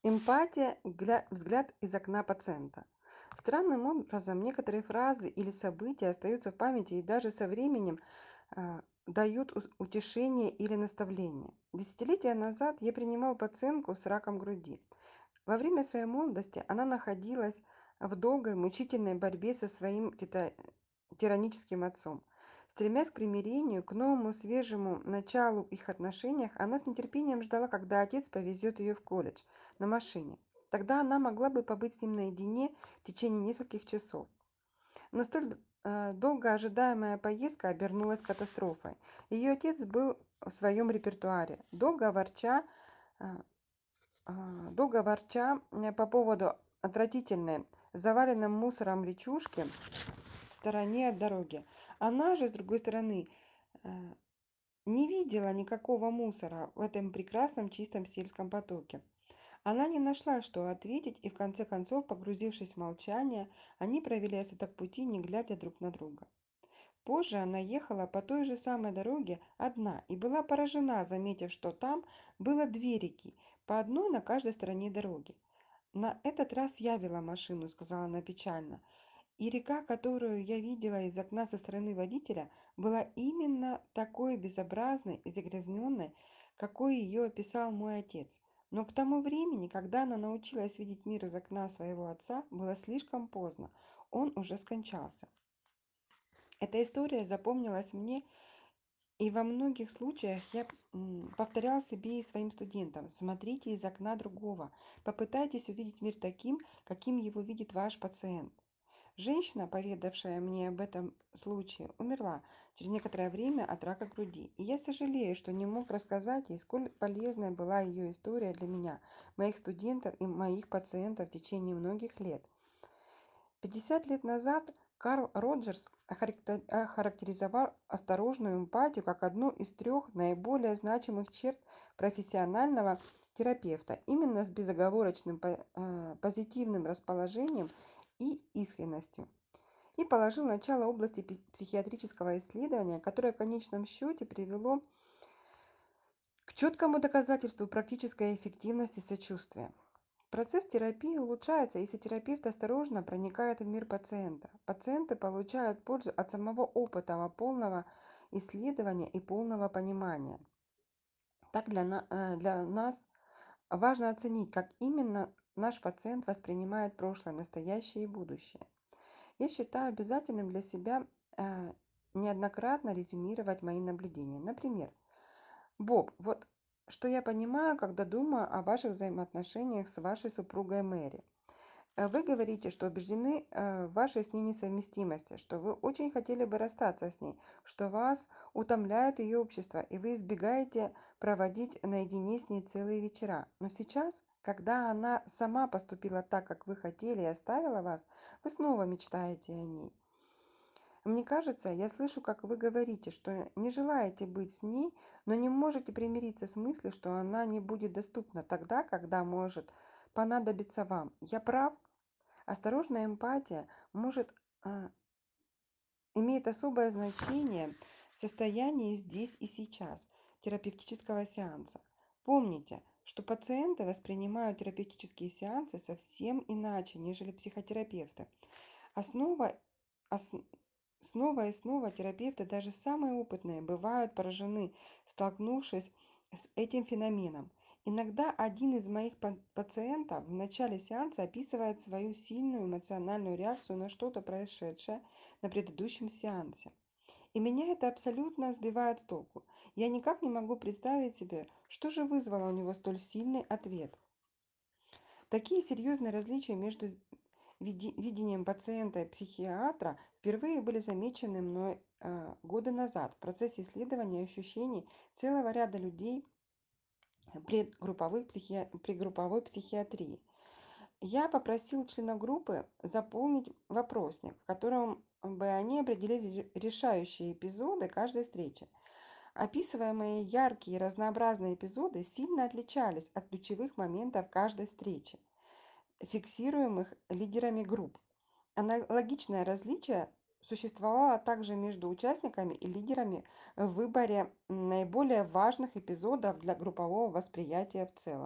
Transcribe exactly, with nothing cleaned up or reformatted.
Эмпатия– гля- взгляд из окна пациента. Странным образом некоторые фразы или события остаются в памяти и даже со временем а, дают ус- утешение или наставление. Десятилетия назад я принимал пациентку с раком груди. Во время своей молодости она находилась в долгой мучительной борьбе со своим тита- тираническим отцом. Стремясь к примирению, к новому свежему началу в их отношениях, она с нетерпением ждала, когда отец повезет ее в колледж на машине. Тогда она могла бы побыть с ним наедине в течение нескольких часов. Но столь э, долго ожидаемая поездка обернулась катастрофой. Ее отец был в своем репертуаре, долго ворча, э, э, долго ворча э, по поводу отвратительной, заваленной мусором речушки в стороне от дороги. Она же, с другой стороны, э, не видела никакого мусора в этом прекрасном чистом сельском потоке. Она не нашла, что ответить, и в конце концов, погрузившись в молчание, они провели остаток пути, не глядя друг на друга. Позже она ехала по той же самой дороге одна и была поражена, заметив, что там было две реки, по одной на каждой стороне дороги. «На этот раз я вела машину», — сказала она печально. И река, которую я видела из окна со стороны водителя, была именно такой безобразной и загрязненной, какой ее описал мой отец. Но к тому времени, когда она научилась видеть мир из окна своего отца, было слишком поздно. Он уже скончался. Эта история запомнилась мне, и во многих случаях я м, повторял себе и своим студентам: смотрите из окна другого, попытайтесь увидеть мир таким, каким его видит ваш пациент. Женщина, поведавшая мне об этом случае, умерла через некоторое время от рака груди. И я сожалею, что не мог рассказать ей, сколь полезной была ее история для меня, моих студентов и моих пациентов в течение многих лет. пятьдесят лет назад Карл Роджерс охаракте- охарактеризовал осторожную эмпатию как одну из трех наиболее значимых черт профессионального терапевта, именно с безоговорочным по- э, позитивным расположением и искренностью, и положил начало области пи- психиатрического исследования, которое в конечном счете привело к четкому доказательству практической эффективности сочувствия. Процесс терапии улучшается, если терапевт осторожно проникает в мир пациента. Пациенты получают пользу от самого опыта полного исследования и полного понимания. Так для, на- э, для нас важно оценить, как именно наш пациент воспринимает прошлое, настоящее и будущее. Я считаю обязательным для себя э, неоднократно резюмировать мои наблюдения. Например: Боб, вот что я понимаю, когда думаю о ваших взаимоотношениях с вашей супругой Мэри. Э, Вы говорите, что убеждены э, в вашей с ней несовместимости, что вы очень хотели бы расстаться с ней, что вас утомляет ее общество, и вы избегаете проводить наедине с ней целые вечера. Но сейчас, когда она сама поступила так, как вы хотели, и оставила вас, вы снова мечтаете о ней. Мне кажется, я слышу, как вы говорите, что не желаете быть с ней, но не можете примириться с мыслью, что она не будет доступна тогда, когда может понадобиться вам. Я прав? Осторожная эмпатия может, а, имеет особое значение в состоянии здесь и сейчас терапевтического сеанса. Помните, что пациенты воспринимают терапевтические сеансы совсем иначе, нежели психотерапевты. Основа, ос- Снова и снова терапевты, даже самые опытные, бывают поражены, столкнувшись с этим феноменом. Иногда один из моих па- пациентов в начале сеанса описывает свою сильную эмоциональную реакцию на что-то происшедшее на предыдущем сеансе. И меня это абсолютно сбивает с толку. Я никак не могу представить себе, что же вызвало у него столь сильный ответ. Такие серьезные различия между види- видением пациента и психиатра впервые были замечены мной э, годы назад в процессе исследования ощущений целого ряда людей при групповой, психи... при групповой психиатрии. Я попросил членов группы заполнить вопросник, в котором бы они определили решающие эпизоды каждой встречи. Описываемые яркие и разнообразные эпизоды сильно отличались от ключевых моментов каждой встречи, фиксируемых лидерами групп. Аналогичное различие существовало также между участниками и лидерами в выборе наиболее важных эпизодов для группового восприятия в целом.